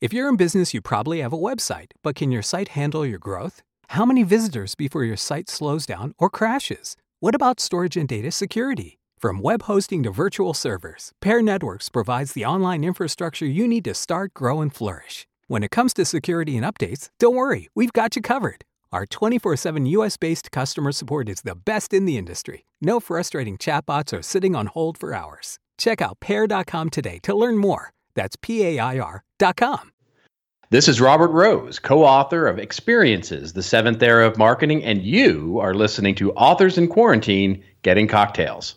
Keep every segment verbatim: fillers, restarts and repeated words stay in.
If you're in business, you probably have a website, but can your site handle your growth? How many visitors before your site slows down or crashes? What about storage and data security? From web hosting to virtual servers, Pair Networks provides the online infrastructure you need to start, grow, and flourish. When it comes to security and updates, don't worry, we've got you covered. Our twenty-four seven U S-based customer support is the best in the industry. No frustrating chatbots or sitting on hold for hours. Check out pair dot com today to learn more. That's P A I R dot com. This is Robert Rose, co-author of Experiences, the Seventh Era of Marketing, and you are listening to Authors in Quarantine, Getting Cocktails.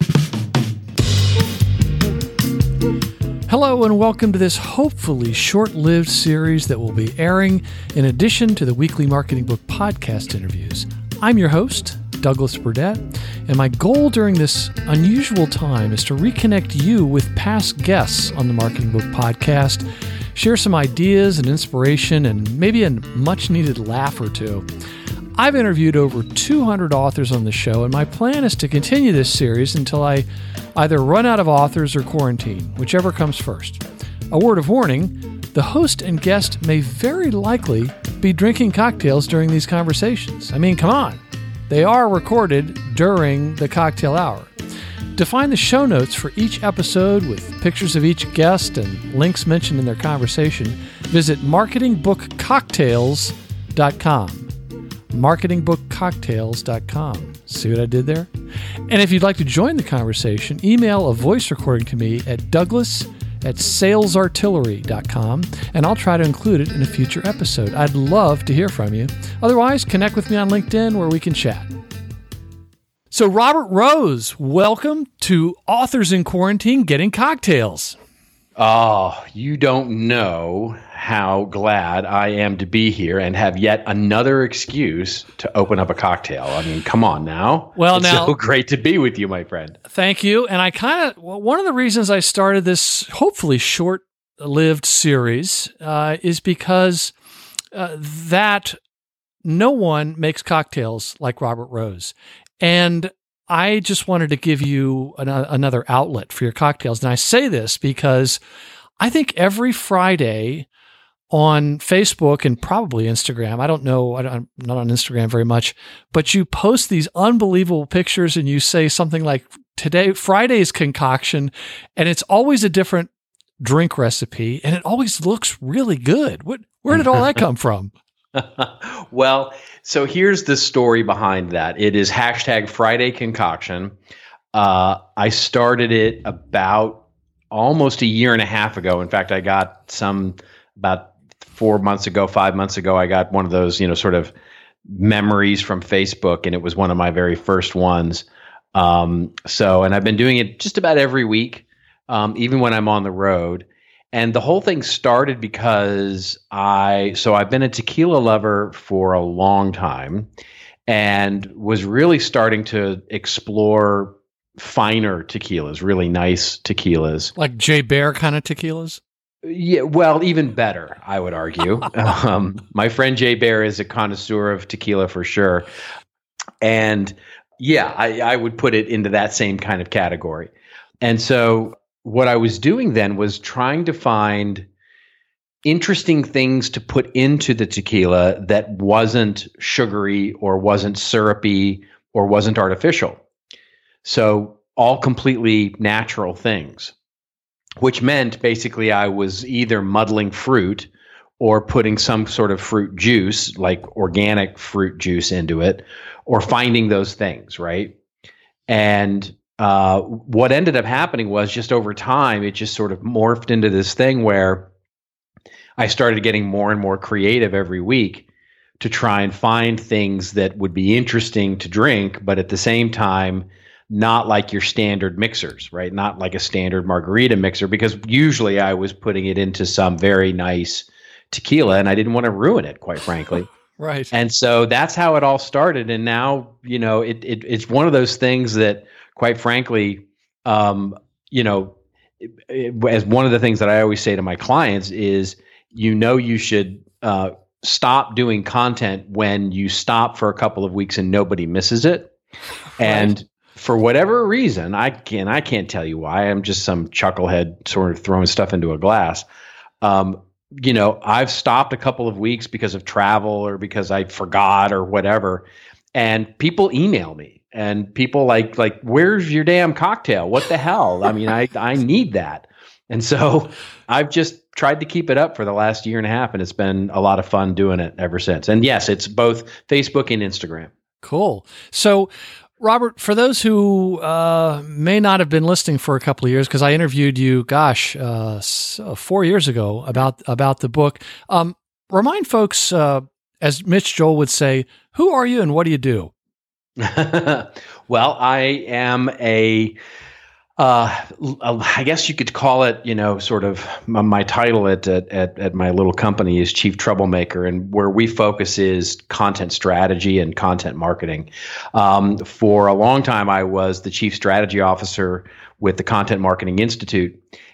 Hello and welcome to this hopefully short-lived series that will be airing in addition to the weekly Marketing Book podcast interviews. I'm your host, Douglas Burdett, and my goal during this unusual time is to reconnect you with past guests on the Marketing Book podcast, share some ideas and inspiration, and maybe a much-needed laugh or two. I've interviewed over two hundred authors on the show, and my plan is to continue this series until I either run out of authors or quarantine, whichever comes first. A word of warning, the host and guest may very likely be drinking cocktails during these conversations. I mean, come on. They are recorded during the cocktail hour. To find the show notes for each episode with pictures of each guest and links mentioned in their conversation, visit marketing book cocktails dot com. marketing book cocktails dot com. See what I did there? And if you'd like to join the conversation, email a voice recording to me at douglas at sales artillery dot com, and I'll try to include it in a future episode. I'd love to hear from you. Otherwise, connect with me on LinkedIn where we can chat. So, Robert Rose, welcome to Authors in Quarantine, Getting Cocktails. Oh, you don't know how glad I am to be here and have yet another excuse to open up a cocktail. I mean, come on now. Well, it's now, so great to be with you, my friend. Thank you. And I kind of, well, one of the reasons I started this hopefully short-lived series uh, is because uh, that no one makes cocktails like Robert Rose. And I just wanted to give you an, another outlet for your cocktails. And I say this because I think every Friday on Facebook and probably Instagram, I don't know, I don't, I'm not on Instagram very much, but you post these unbelievable pictures and you say something like, today, Friday's concoction, and it's always a different drink recipe, and it always looks really good. What, where did all that come from? Well, so here's the story behind that. It is hashtag Friday Concoction. Uh, I started it about almost a year and a half ago. In fact, I got some about four months ago, five months ago, I got one of those, you know, sort of memories from Facebook, and it was one of my very first ones. Um, so, and I've been doing it just about every week, um, even when I'm on the road. And the whole thing started because I, so I've been a tequila lover for a long time and was really starting to explore finer tequilas, really nice tequilas. Like Jay Bear kind of tequilas? Yeah, well, even better, I would argue. um, my friend Jay Bear is a connoisseur of tequila for sure. And yeah, I, I would put it into that same kind of category. And so what I was doing then was trying to find interesting things to put into the tequila that wasn't sugary or wasn't syrupy or wasn't artificial. So all completely natural things, which meant basically I was either muddling fruit or putting some sort of fruit juice, like organic fruit juice, into it, or finding those things, right? And Uh, what ended up happening was just over time, it just sort of morphed into this thing where I started getting more and more creative every week to try and find things that would be interesting to drink, but at the same time, not like your standard mixers, right? Not like a standard margarita mixer, because usually I was putting it into some very nice tequila and I didn't want to ruin it, quite frankly. Right. And so that's how it all started. And now, you know, it, it it's one of those things that, quite frankly, um, you know, it, it, as one of the things that I always say to my clients is, you know, you should uh, stop doing content when you stop for a couple of weeks and nobody misses it. Right. And for whatever reason, I can I can't tell you why. I'm just some chucklehead sort of throwing stuff into a glass. Um, you know, I've stopped a couple of weeks because of travel or because I forgot or whatever. And people email me and people like, like, where's your damn cocktail? What the hell? I mean, I, I need that. And so I've just tried to keep it up for the last year and a half, and it's been a lot of fun doing it ever since. And yes, it's both Facebook and Instagram. Cool. So, Robert, for those who uh, may not have been listening for a couple of years, because I interviewed you, gosh, uh, four years ago about about the book, um, remind folks, uh, as Mitch Joel would say, who are you and what do you do? Well, I am a Uh, I guess you could call it, you know, sort of my, my title at, at at my little company is Chief Troublemaker, and where we focus is content strategy and content marketing. Um, for a long time, I was the Chief Strategy Officer with the Content Marketing Institute,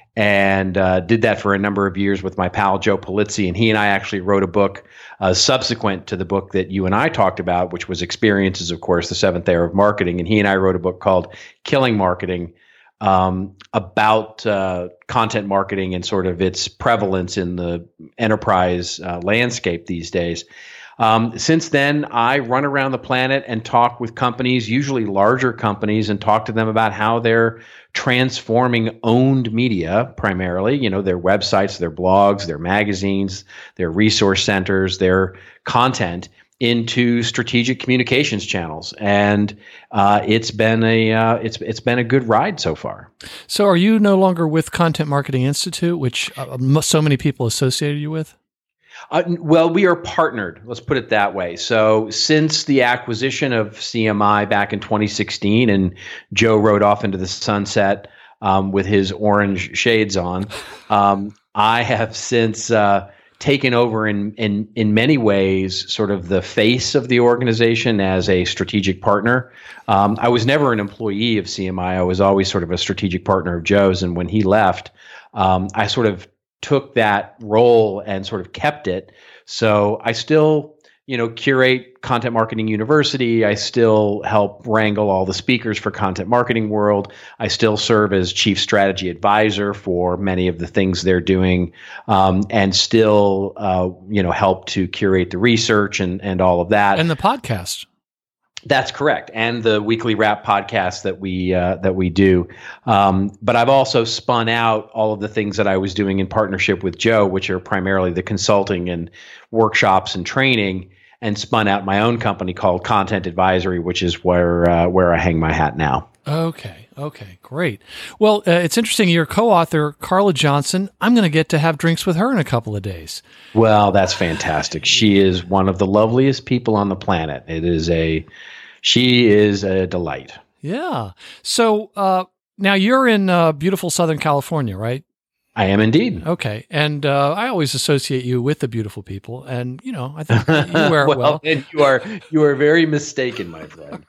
and uh, did that for a number of years with my pal Joe Polizzi, and he and I actually wrote a book uh, subsequent to the book that you and I talked about, which was Experiences, of course, the Seventh Era of Marketing, and he and I wrote a book called Killing Marketing, Um, about uh, content marketing and sort of its prevalence in the enterprise uh, landscape these days. Um, since then, I run around the planet and talk with companies, usually larger companies, and talk to them about how they're transforming owned media, primarily, you know, their websites, their blogs, their magazines, their resource centers, their content, into strategic communications channels, and uh, it's been a uh, it's it's been a good ride so far. So, are you no longer with Content Marketing Institute, which uh, so many people associated you with? Uh, well, we are partnered. Let's put it that way. So, since the acquisition of C M I back in twenty sixteen, and Joe rode off into the sunset um, with his orange shades on, um, I have since. Uh, taken over in, in in many ways sort of the face of the organization as a strategic partner. Um, I was never an employee of C M I. I was always sort of a strategic partner of Joe's. And when he left, um, I sort of took that role and sort of kept it. So I still, you know, curate Content Marketing University. I still help wrangle all the speakers for Content Marketing World. I still serve as chief strategy advisor for many of the things they're doing, um, and still, uh, you know, help to curate the research and and all of that. And the podcast. That's correct, and the weekly wrap podcast that we uh, that we do. Um, but I've also spun out all of the things that I was doing in partnership with Joe, which are primarily the consulting and workshops and training, and spun out my own company called Content Advisory, which is where uh, where I hang my hat now. Okay, okay, great. Well, uh, it's interesting. Your co-author, Carla Johnson, I'm going to get to have drinks with her in a couple of days. Well, that's fantastic. She is one of the loveliest people on the planet. It is a, she is a delight. Yeah. So uh, now you're in uh, beautiful Southern California, right? I am indeed. Okay. And uh, I always associate you with the beautiful people. And, you know, I think you wear well, it well. And you are, you are very mistaken, my friend.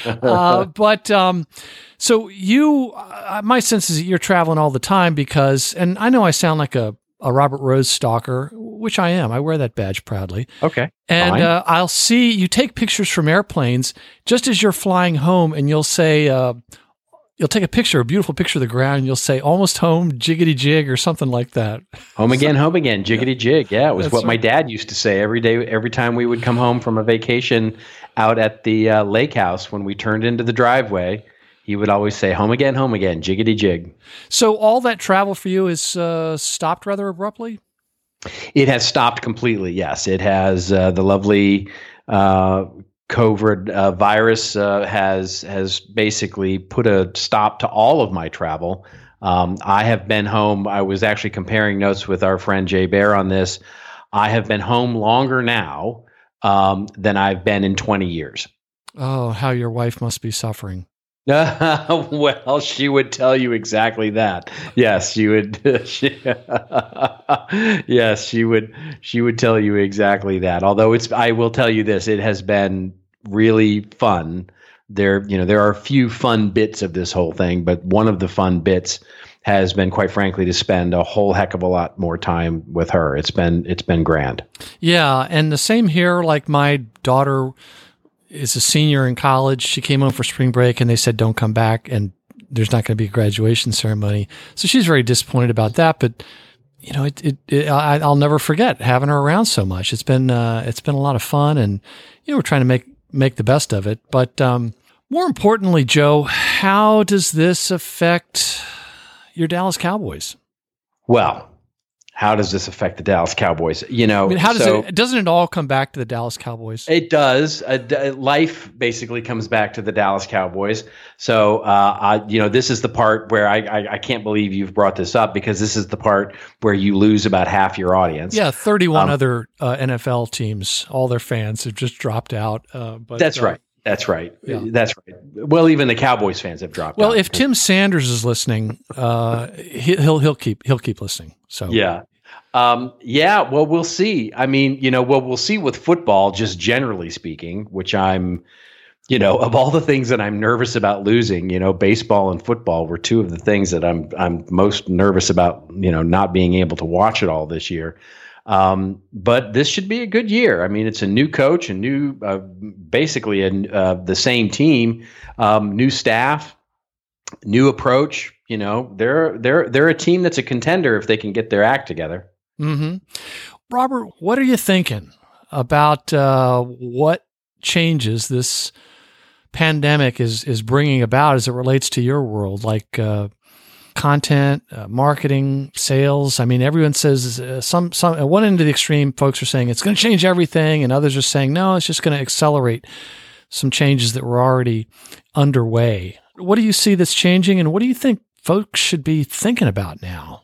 uh, but um, so you, uh, my sense is that you're traveling all the time because, and I know I sound like a, a Robert Rose stalker, which I am. I wear that badge proudly. Okay. And uh, I'll see you take pictures from airplanes just as you're flying home, and you'll say, uh, you'll take a picture, a beautiful picture of the ground, and you'll say, almost home, jiggity jig, or something like that. Home again, so, home again, jiggity yeah. jig. Yeah, it was That's what right. my dad used to say every day, every time we would come home from a vacation out at the uh, lake house when we turned into the driveway. He would always say, home again, home again, jiggity jig. So all that travel for you is uh, stopped rather abruptly? It has stopped completely, yes. It has uh, the lovely uh, COVID uh, virus uh, has has basically put a stop to all of my travel. Um, I have been home. I was actually comparing notes with our friend Jay Baer on this. I have been home longer now um, than I've been in twenty years. Oh, how your wife must be suffering. Well, she would tell you exactly that. Yes, she would. She, yes, she would. She would tell you exactly that. Although it's, I will tell you this: it has been really fun. There, you know, there are a few fun bits of this whole thing, but one of the fun bits has been, quite frankly, to spend a whole heck of a lot more time with her. It's been, it's been grand. Yeah, and the same here. Like my daughter is a senior in college. She came home for spring break and they said, don't come back. And there's not going to be a graduation ceremony. So she's very disappointed about that. But you know, it, it, it I, I'll never forget having her around so much. It's been, uh, it's been a lot of fun, and, you know, we're trying to make, make the best of it. But, um, more importantly, Joe, how does this affect your Dallas Cowboys? Well, how does this affect the Dallas Cowboys? You know, I mean, how does so it, doesn't it all come back to the Dallas Cowboys? It does. Uh, d- life basically comes back to the Dallas Cowboys. So, uh, I, you know, this is the part where I, I, I can't believe you've brought this up, because this is the part where you lose about half your audience. Yeah, thirty-one um, other uh, N F L teams, all their fans have just dropped out. Uh, but That's uh, right. That's right. Yeah. That's right. Well, even the Cowboys fans have dropped Well, out. if Tim Sanders is listening, uh, he, he'll he'll keep he'll keep listening. So yeah. Um, yeah, well, we'll see. I mean, you know, well, we'll see with football, just generally speaking, which I'm, you know, of all the things that I'm nervous about losing, you know, baseball and football were two of the things that I'm I'm most nervous about, you know, not being able to watch it all this year. Um, but this should be a good year. I mean, it's a new coach, a new, uh, basically a, uh, the same team, um, new staff, new approach. You know, they're they're they're a team that's a contender if they can get their act together. Mm-hmm. Robert, what are you thinking about uh, what changes this pandemic is is bringing about as it relates to your world, like uh, content, uh, marketing, sales? I mean, everyone says uh, some some at one end of the extreme, folks are saying it's going to change everything, and others are saying no, it's just going to accelerate some changes that were already underway. What do you see that's changing, and what do you think folks should be thinking about now?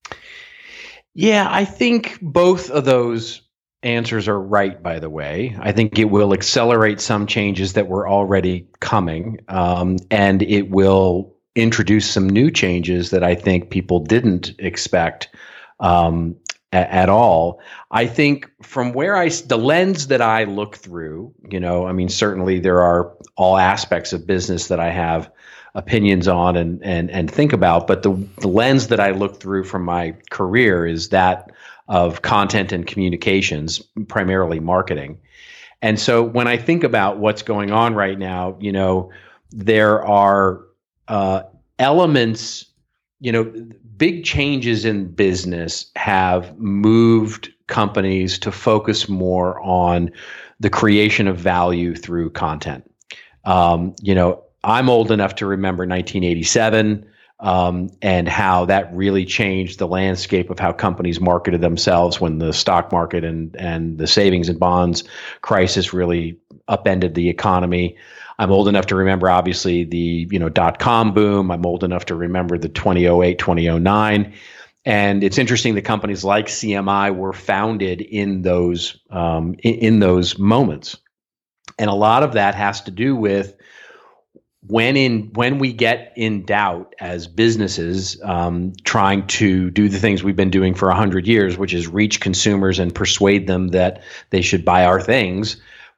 Yeah, I think both of those answers are right, by the way. I think it will accelerate some changes that were already coming, um, and it will introduce some new changes that I think people didn't expect um, a- at all. I think from where I, the lens that I look through, you know, I mean, certainly there are all aspects of business that I have opinions on and and and think about, but the, the lens that I look through from my career is that of content and communications, primarily marketing. And so when I think about what's going on right now, you know, there are uh, elements, you know, big changes in business have moved companies to focus more on the creation of value through content. Um, you know, I'm old enough to remember nineteen eighty-seven um, and how that really changed the landscape of how companies marketed themselves when the stock market and and the savings and bonds crisis really upended the economy. I'm old enough to remember, obviously, the you know dot-com boom. I'm old enough to remember the twenty oh eight, twenty oh nine. And it's interesting that companies like C M I were founded in those um, in, in those moments. And a lot of that has to do with when in when we get in doubt as businesses um, trying to do the things we've been doing for one hundred years, which is reach consumers and persuade them that they should buy our things,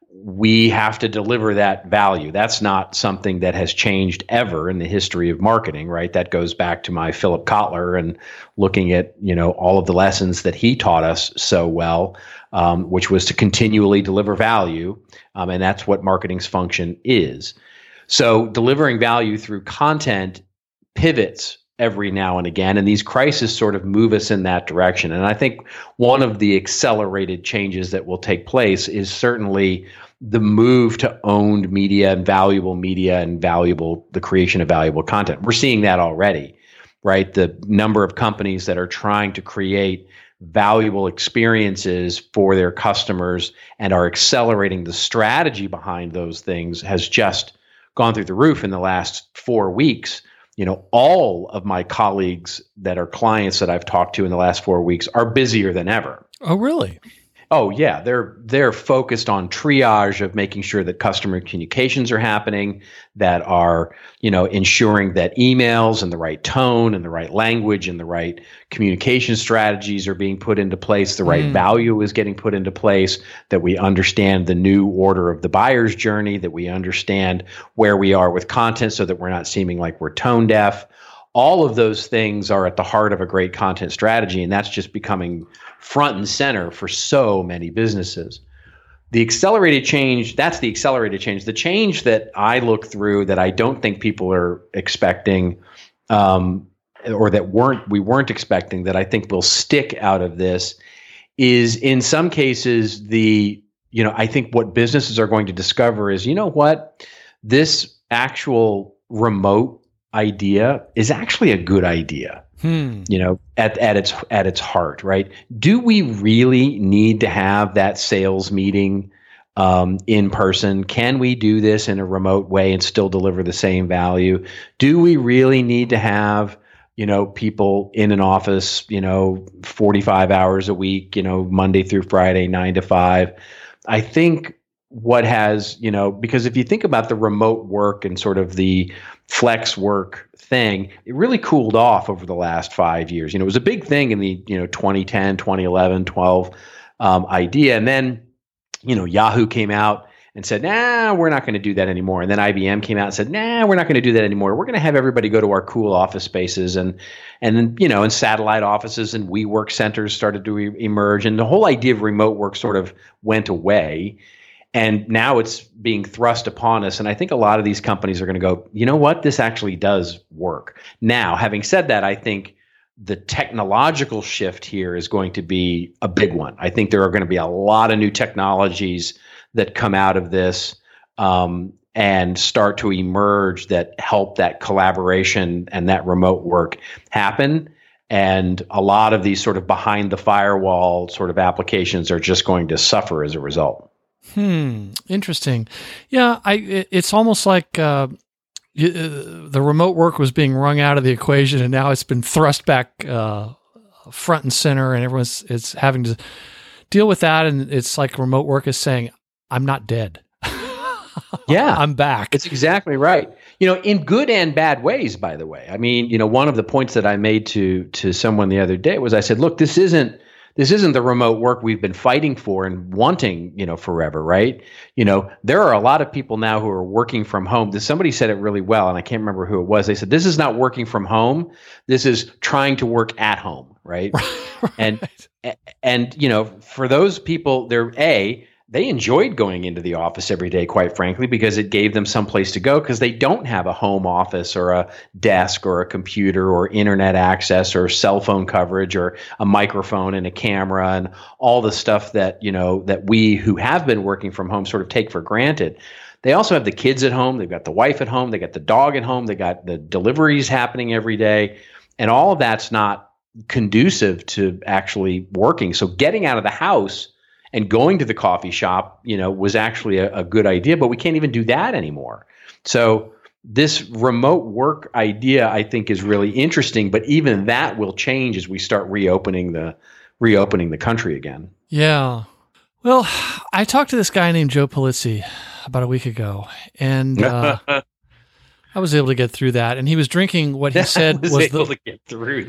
we have to deliver that value. That's not something that has changed ever in the history of marketing, right? That goes back to my Philip Kotler and looking at, you know, all of the lessons that he taught us so well, um, which was to continually deliver value. Um, and that's what marketing's function is. So delivering value through content pivots every now and again, and these crises sort of move us in that direction. And I think one of the accelerated changes that will take place is certainly the move to owned media and valuable media and valuable, the creation of valuable content. We're seeing that already, right? The number of companies that are trying to create valuable experiences for their customers and are accelerating the strategy behind those things has just gone through the roof in the last four weeks. You know, all of my colleagues that are clients that I've talked to in the last four weeks are busier than ever. Oh, really? Oh, yeah. They're they're focused on triage of making sure that customer communications are happening, that are, you know, ensuring that emails and the right tone and the right language and the right communication strategies are being put into place, the right mm. value is getting put into place, that we understand the new order of the buyer's journey, that we understand where we are with content so that we're not seeming like we're tone deaf. All of those things are at the heart of a great content strategy, and that's just becoming front and center for so many businesses. The accelerated change, that's the accelerated change. The change that I look through that I don't think people are expecting, um, or that weren't we weren't expecting that I think will stick out of this is in some cases the you know I think what businesses are going to discover is, you know what, this actual remote idea is actually a good idea. Hmm. You know, at, at its at its heart, right? Do we really need to have that sales meeting um, in person? Can we do this in a remote way and still deliver the same value? Do we really need to have, you know, people in an office, you know, forty-five hours a week, you know, Monday through Friday, nine to five? I think what has, you know, because if you think about the remote work and sort of the flex work thing, it really cooled off over the last five years. You know, it was a big thing in the, you know, twenty ten, twenty eleven, twelve um, idea. And then, you know, Yahoo came out and said, nah, we're not going to do that anymore. And then I B M came out and said, nah, we're not going to do that anymore. We're going to have everybody go to our cool office spaces. And, and then, you know, and satellite offices and WeWork centers started to re- emerge. And the whole idea of remote work sort of went away. And now it's being thrust upon us. And I think a lot of these companies are going to go, you know what, this actually does work. Now, having said that, I think the technological shift here is going to be a big one. I think there are going to be a lot of new technologies that come out of this um, and start to emerge that help that collaboration and that remote work happen. And a lot of these sort of behind the firewall sort of applications are just going to suffer as a result. Hmm. Interesting. Yeah. I. It, it's almost like uh, you, uh, the remote work was being wrung out of the equation, and now it's been thrust back uh, front and center, and everyone's it's having to deal with that. And it's like remote work is saying, "I'm not dead. Yeah, I'm back." It's exactly right. You know, in good and bad ways, by the way. I mean, you know, one of the points that I made to to someone the other day was I said, "Look, this isn't." This isn't the remote work we've been fighting for and wanting, you know, forever, right? You know, there are a lot of people now who are working from home. Somebody said it really well, and I can't remember who it was. They said, this is not working from home. This is trying to work at home, right? right. And, and, you know, for those people, they're A, they enjoyed going into the office every day, quite frankly, because it gave them some place to go because they don't have a home office or a desk or a computer or internet access or cell phone coverage or a microphone and a camera and all the stuff that, you know, that we who have been working from home sort of take for granted. They also have the kids at home. They've got the wife at home. They got the dog at home. They got the deliveries happening every day. And all of that's not conducive to actually working. So getting out of the house and going to the coffee shop, you know, was actually a, a good idea, but we can't even do that anymore. So this remote work idea, I think, is really interesting, but even that will change as we start reopening the reopening the country again. Yeah. Well, I talked to this guy named Joe Pulizzi about a week ago, and uh, I was able to get through that. And he was drinking what he said was, was able the, to get through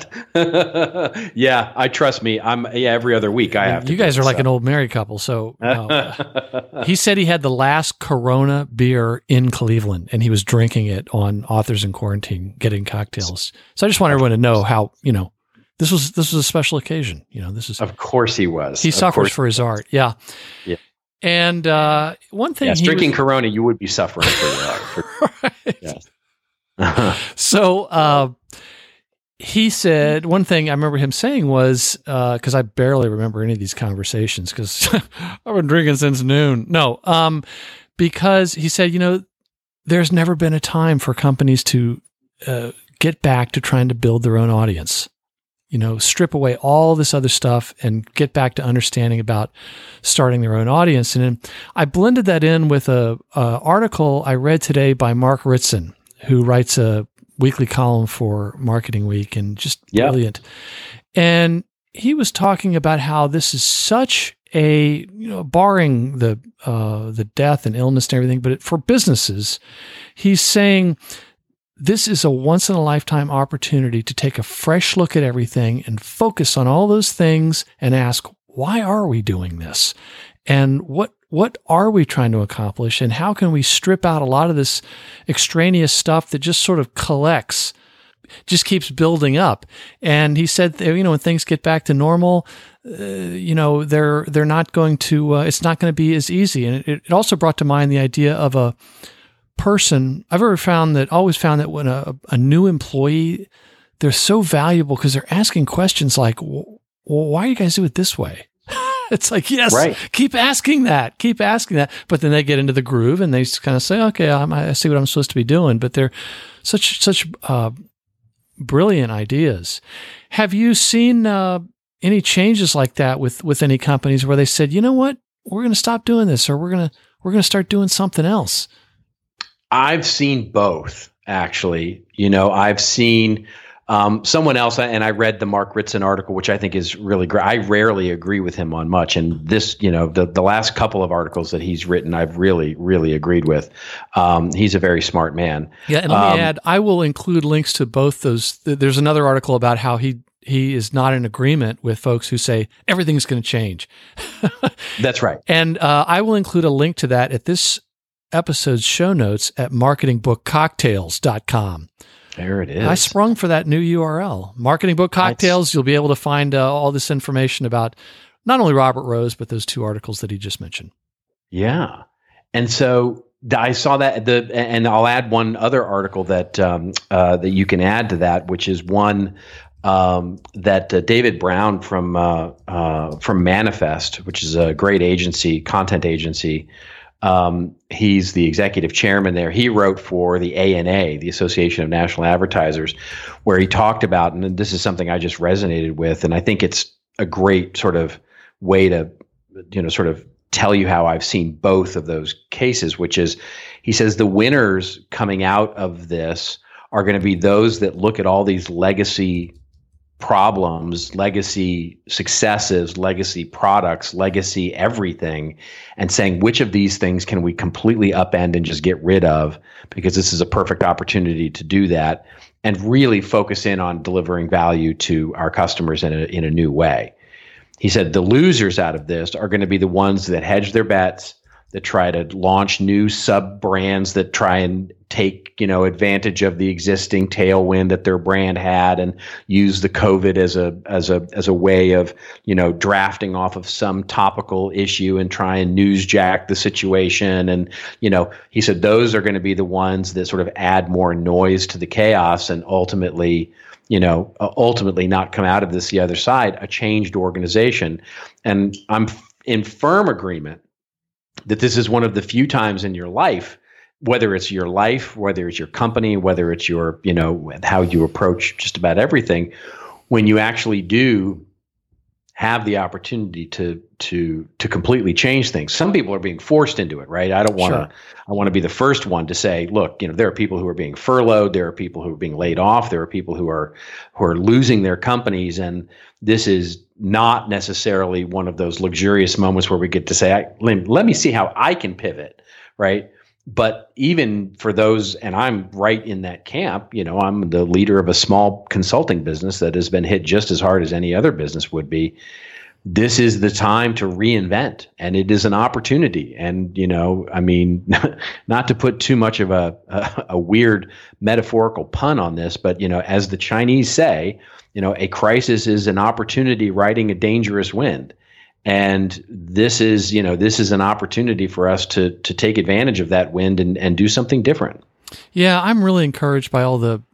that. Yeah, I trust me. I'm yeah. Every other week I have to. You guys are like an old married couple. So no. He said he had the last Corona beer in Cleveland, and he was drinking it on Authors in Quarantine, getting cocktails. So I just want everyone to know how, you know, this was this was a special occasion. You know, this is of course he was. He of suffers for his art. Yeah. Yeah. And uh, one thing, yes, he drinking was, Corona, you would be suffering for that. For, right. Yes. So uh, he said one thing I remember him saying was because uh, I barely remember any of these conversations because I've been drinking since noon. No, um, because he said, you know, there's never been a time for companies to uh, get back to trying to build their own audience. You know, strip away all this other stuff and get back to understanding about starting their own audience. And then I blended that in with a, a article I read today by Mark Ritson, who writes a weekly column for Marketing Week, and just yep. brilliant. And he was talking about how this is such a, you know, barring the uh, the death and illness and everything, but it, for businesses, he's saying this is a once-in-a-lifetime opportunity to take a fresh look at everything and focus on all those things and ask, why are we doing this? And what what are we trying to accomplish? And how can we strip out a lot of this extraneous stuff that just sort of collects, just keeps building up? And he said, you know, when things get back to normal, uh, you know, they're they're not going to, uh, it's not going to be as easy. And it, it also brought to mind the idea of a person. I've ever found that, always found that when a, a new employee, they're so valuable because they're asking questions like, well, why do you guys do it this way? It's like, yes, right. keep asking that, keep asking that. But then they get into the groove and they kind of say, okay, I'm, I see what I'm supposed to be doing. But they're such, such uh, brilliant ideas. Have you seen uh, any changes like that with, with any companies where they said, you know what, we're going to stop doing this, or we're going to, we're going to start doing something else? I've seen both, actually. You know, I've seen um, someone else, and I read the Mark Ritson article, which I think is really great. I rarely agree with him on much. And this, you know, the, the last couple of articles that he's written, I've really, really agreed with. Um, he's a very smart man. Yeah. And let me um, add, I will include links to both those. There's another article about how he, he is not in agreement with folks who say everything's going to change. That's right. And uh, I will include a link to that at this episode's show notes at marketing book cocktails dot com. There it is. I sprung for that new U R L. Marketing Book Cocktails. That's... You'll be able to find uh, all this information about not only Robert Rose, but those two articles that he just mentioned. Yeah. And so I saw that, the, and I'll add one other article that um, uh, that you can add to that, which is one um, that uh, David Brown from uh, uh, from Manifest, which is a great agency, content agency. Um, he's the executive chairman there. He wrote for the A N A, the Association of National Advertisers, where he talked about, and this is something I just resonated with, and I think it's a great sort of way to, you know, sort of tell you how I've seen both of those cases, which is, he says the winners coming out of this are going to be those that look at all these legacy problems, legacy successes, legacy products, legacy everything, and saying which of these things can we completely upend and just get rid of, because this is a perfect opportunity to do that and really focus in on delivering value to our customers in a, in a new way. He said the losers out of this are going to be the ones that hedge their bets, that try to launch new sub brands, that try and take, you know, advantage of the existing tailwind that their brand had and use the COVID as a as a as a way of, you know, drafting off of some topical issue and try and newsjack the situation. And, you know, he said those are going to be the ones that sort of add more noise to the chaos and ultimately, you know, ultimately not come out of this the other side a changed organization. And I'm in firm agreement that this is one of the few times in your life, whether it's your life, whether it's your company, whether it's your, you know, how you approach just about everything, when you actually do have the opportunity to to to completely change things. Some people are being forced into it, right? I don't want to. Sure. I want to be the first one to say, look, you know, there are people who are being furloughed, there are people who are being laid off, there are people who are who are losing their companies, and this is not necessarily one of those luxurious moments where we get to say, I, let, let me see how I can pivot, right? But even for those, and I'm right in that camp, you know, I'm the leader of a small consulting business that has been hit just as hard as any other business would be. This is the time to reinvent, and it is an opportunity. And, you know, I mean, not to put too much of a, a, a weird metaphorical pun on this, but, you know, as the Chinese say, you know, a crisis is an opportunity riding a dangerous wind. And this is, you know, this is an opportunity for us to to take advantage of that wind and, and do something different. Yeah, I'm really encouraged by all the,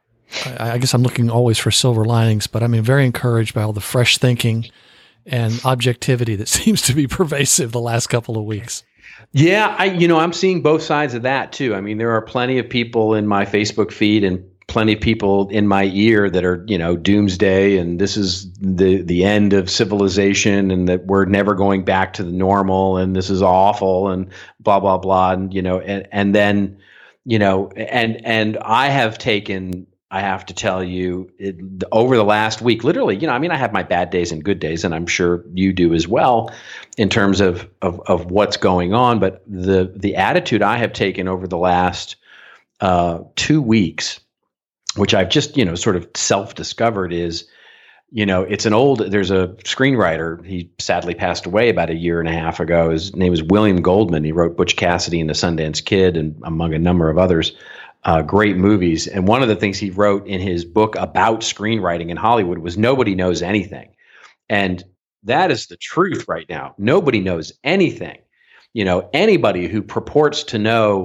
I, I guess I'm looking always for silver linings, but I mean, very encouraged by all the fresh thinking and objectivity that seems to be pervasive the last couple of weeks. Yeah, I, you know, I'm seeing both sides of that too. I mean, there are plenty of people in my Facebook feed and plenty of people in my ear that are, you know, doomsday and this is the the end of civilization and that we're never going back to the normal and this is awful and blah, blah, blah. And, you know, and, and then, you know, and, and I have taken, I have to tell you, it, over the last week, literally, you know, I mean, I have my bad days and good days, and I'm sure you do as well in terms of, of, of what's going on. But the, the attitude I have taken over the last uh, two weeks, which I've just, you know, sort of self-discovered is, you know, it's an old, there's a screenwriter, he sadly passed away about a year and a half ago. His name is William Goldman. He wrote Butch Cassidy and the Sundance Kid and among a number of others, uh, great movies. And one of the things he wrote in his book about screenwriting in Hollywood was nobody knows anything. And that is the truth right now. Nobody knows anything. You know, anybody who purports to know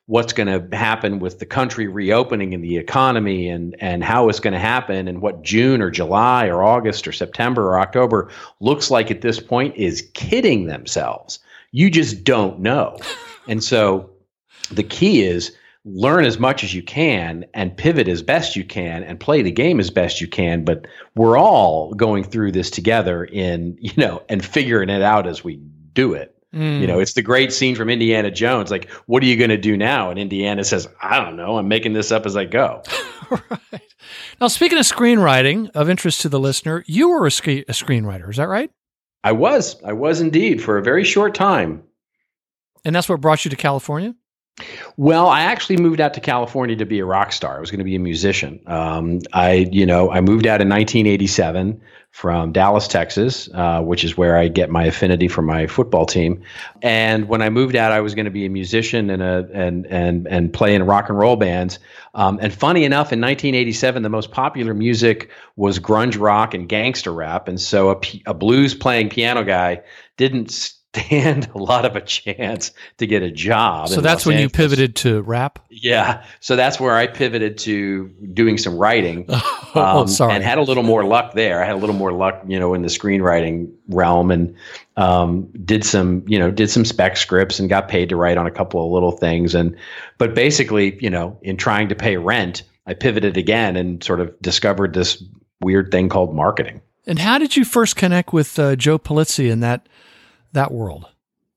what's going to happen with the country reopening and the economy and, and how it's going to happen and what June or July or August or September or October looks like at this point is kidding themselves. You just don't know. And so the key is learn as much as you can and pivot as best you can and play the game as best you can. But we're all going through this together in, you know, and figuring it out as we do it. Mm. You know, it's the great scene from Indiana Jones. Like, what are you going to do now? And Indiana says, I don't know. I'm making this up as I go. Right. Now, speaking of screenwriting, of interest to the listener, you were a, sc- a screenwriter. Is that right? I was. I was indeed for a very short time. And that's what brought you to California? Well, I actually moved out to California to be a rock star. I was going to be a musician. Um, I, you know, I moved out in nineteen eighty-seven from Dallas, Texas, uh, which is where I get my affinity for my football team. And when I moved out, I was going to be a musician and a and and and play in rock and roll bands. Um, and funny enough, in nineteen eighty-seven, the most popular music was grunge rock and gangster rap. And so a, a blues playing piano guy didn't stand a lot of a chance to get a job. So that's when you pivoted to rap? Yeah. So that's where I pivoted to doing some writing. um, oh, sorry. And had a little more luck there. I had a little more luck, you know, in the screenwriting realm, and um, did some, you know, did some spec scripts and got paid to write on a couple of little things. And, but basically, you know, in trying to pay rent, I pivoted again and sort of discovered this weird thing called marketing. And how did you first connect with uh, Joe Pulizzi in that that world?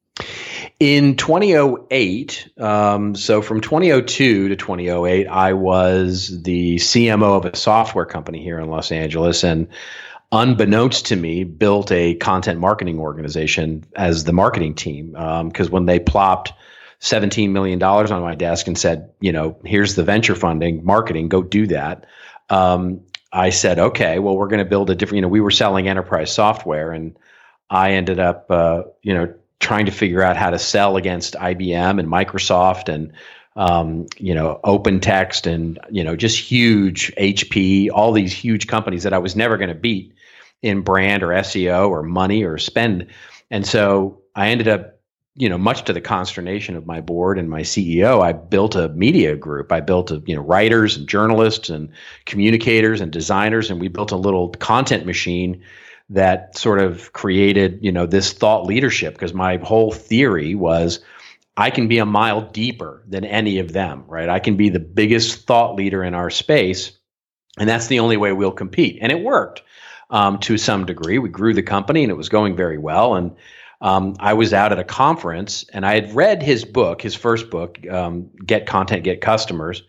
In twenty oh eight, um, so from twenty oh two to twenty oh eight, I was the C M O of a software company here in Los Angeles, and unbeknownst to me, built a content marketing organization as the marketing team. Because um, when they plopped seventeen million dollars on my desk and said, you know, here's the venture funding, marketing, go do that. Um, I said, okay, well, we're going to build a different, you know, we were selling enterprise software, and I ended up, uh, you know, trying to figure out how to sell against I B M and Microsoft and, um, you know, OpenText and, you know, just huge H P, all these huge companies that I was never going to beat in brand or S E O or money or spend. And so I ended up, you know, much to the consternation of my board and my C E O, I built a media group. I built, a, you know, writers and journalists and communicators and designers, and we built a little content machine that sort of created, you know, this thought leadership, because my whole theory was I can be a mile deeper than any of them, right? I can be the biggest thought leader in our space, and that's the only way we'll compete. And it worked um, to some degree. We grew the company, and it was going very well. And um, I was out at a conference, and I had read his book, his first book, um, Get Content, Get Customers.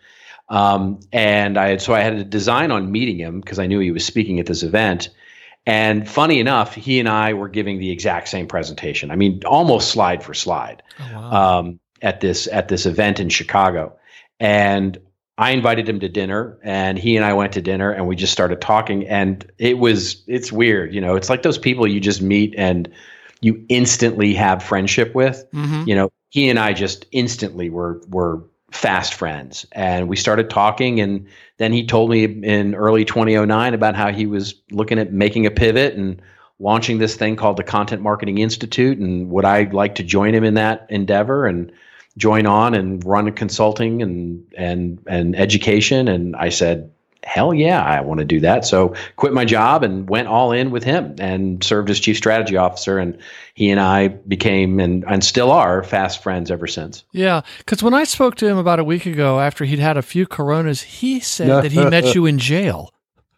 Um, and I had, so I had a design on meeting him because I knew he was speaking at this event. And funny enough, he and I were giving the exact same presentation. I mean, almost slide for slide. Oh, wow. um, at this at this event in Chicago. And I invited him to dinner, and he and I went to dinner, and we just started talking. And it was it's weird, you know. It's like those people you just meet and you instantly have friendship with. Mm-hmm. You know, he and I just instantly were were fast friends, and we started talking. And then he told me in early twenty oh nine about how he was looking at making a pivot and launching this thing called the Content Marketing Institute, and would I like to join him in that endeavor and join on and run consulting and and and education. And I said, hell yeah, I want to do that. So quit my job and went all in with him and served as chief strategy officer. And he and I became and, and still are fast friends ever since. Yeah, because when I spoke to him about a week ago after he'd had a few Coronas, he said that he met you in jail.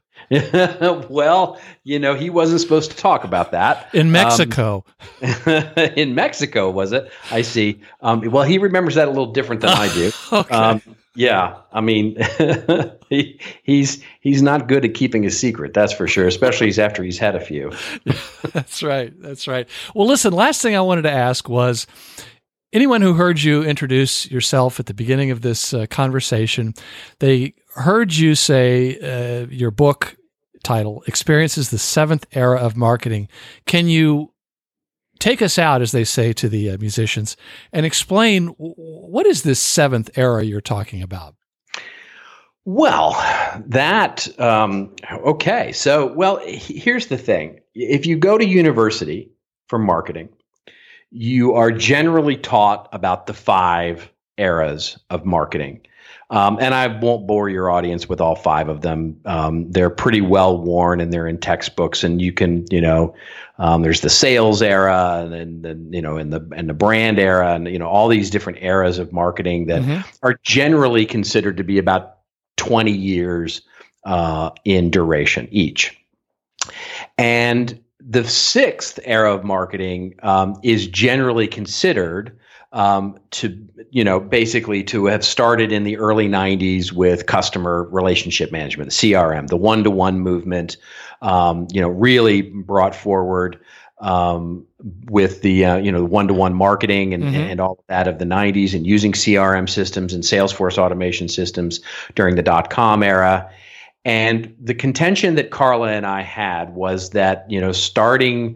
Well, you know, he wasn't supposed to talk about that. In Mexico. Um, in Mexico, was it? I see. Um, well, he remembers that a little different than I do. Okay. Um, yeah, I mean, he, he's he's not good at keeping a secret, that's for sure, especially after he's had a few. That's right. That's right. Well, listen, last thing I wanted to ask was, anyone who heard you introduce yourself at the beginning of this uh, conversation, they heard you say uh, your book title, Experiences the Seventh Era of Marketing. Can you take us out, as they say to the uh, musicians, and explain what is this seventh era you're talking about? Well, that, um, okay. So, well, here's the thing. If you go to university for marketing, you are generally taught about the five eras of marketing. Um, and I won't bore your audience with all five of them. Um, they're pretty well worn and they're in textbooks, and you can, you know, um, there's the sales era, and then, then you know, and the and the brand era, and you know, all these different eras of marketing that mm-hmm. are generally considered to be about twenty years uh, in duration each. And the sixth era of marketing um, is generally considered Um, to, you know, basically to have started in the early nineties with customer relationship management, the C R M, the one-to-one movement, um, you know, really brought forward um, with the, uh, you know, one-to-one marketing and, mm-hmm. and all of that of the nineties, and using C R M systems and Salesforce automation systems during the dot-com era. And the contention that Carla and I had was that, you know, starting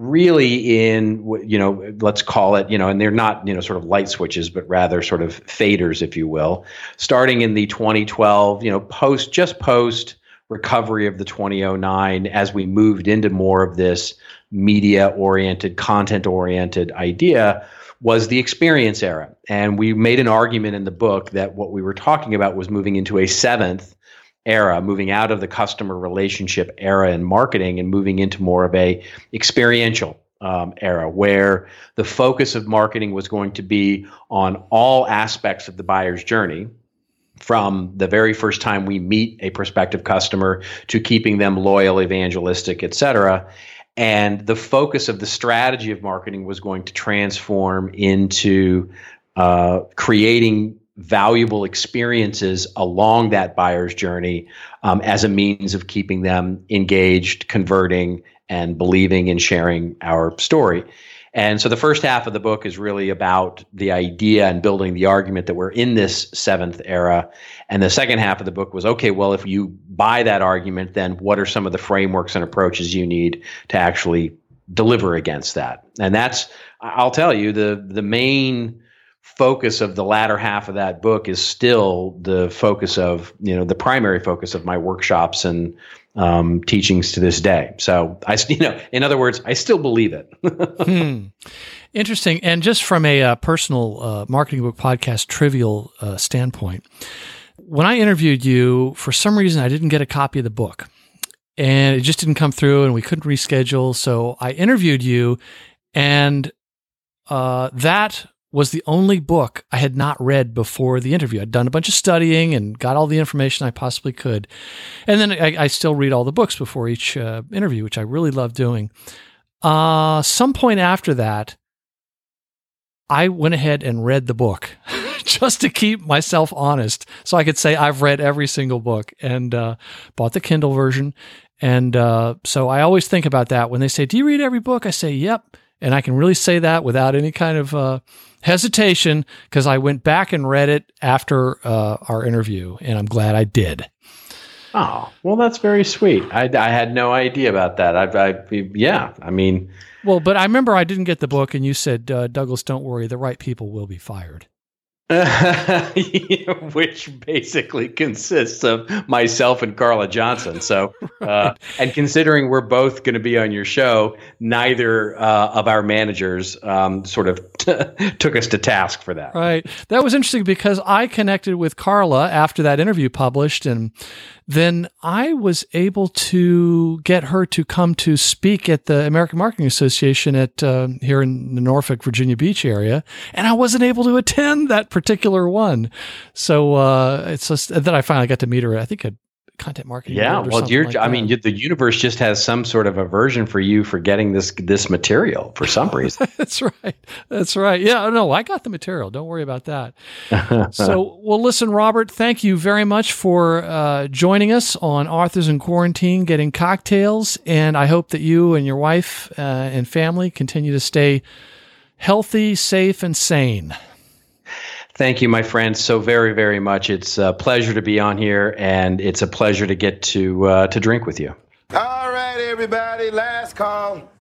really in, you know, let's call it, you know, and they're not, you know, sort of light switches, but rather sort of faders, if you will, starting in the twenty twelve, you know, post, just post recovery of the twenty oh nine, as we moved into more of this media-oriented, content-oriented idea, was the experience era. And we made an argument in the book that what we were talking about was moving into a seventh era, moving out of the customer relationship era in marketing and moving into more of a experiential um, era, where the focus of marketing was going to be on all aspects of the buyer's journey, from the very first time we meet a prospective customer to keeping them loyal, evangelistic, et cetera. And the focus of the strategy of marketing was going to transform into uh, creating valuable experiences along that buyer's journey um, as a means of keeping them engaged, converting, and believing and sharing our story. And so the first half of the book is really about the idea and building the argument that we're in this seventh era. And the second half of the book was, okay, well, if you buy that argument, then what are some of the frameworks and approaches you need to actually deliver against that? And that's, I'll tell you, the the main focus of the latter half of that book is still the focus of, you know, the primary focus of my workshops and um, teachings to this day. So I, you know, in other words, I still believe it. hmm. Interesting. And just from a uh, personal uh, marketing book podcast trivial uh, standpoint, when I interviewed you, for some reason, I didn't get a copy of the book, and it just didn't come through, and we couldn't reschedule. So I interviewed you, and uh, that was the only book I had not read before the interview. I'd done a bunch of studying and got all the information I possibly could. And then I, I still read all the books before each uh, interview, which I really love doing. Uh, some point after that, I went ahead and read the book just to keep myself honest, so I could say I've read every single book, and uh, bought the Kindle version. And uh, so I always think about that when they say, do you read every book? I say, yep. And I can really say that without any kind of uh, hesitation, because I went back and read it after uh, our interview, and I'm glad I did. Oh, well, that's very sweet. I, I had no idea about that. I, I, yeah, I mean. Well, but I remember I didn't get the book, and you said, uh, Douglas, don't worry, the right people will be fired. Which basically consists of myself and Carla Johnson. So, uh, right. And considering we're both going to be on your show, neither uh, of our managers um, sort of t- took us to task for that. Right. That was interesting because I connected with Carla after that interview published, and then I was able to get her to come to speak at the American Marketing Association at uh, here in the Norfolk, Virginia Beach area, and I wasn't able to attend that particular one. So uh, it's just that I finally got to meet her. I think at Content Marketing. Yeah, well, you're. Like I mean, you, the universe just has some sort of aversion for you for getting this this material for some reason. That's right. That's right. Yeah. No, I got the material. Don't worry about that. So, well, listen, Robert. Thank you very much for uh, joining us on Authors in Quarantine, Getting Cocktails, and I hope that you and your wife uh, and family continue to stay healthy, safe, and sane. Thank you, my friend, so very, very much. It's a pleasure to be on here, and it's a pleasure to get to uh, to drink with you. All right, everybody, last call.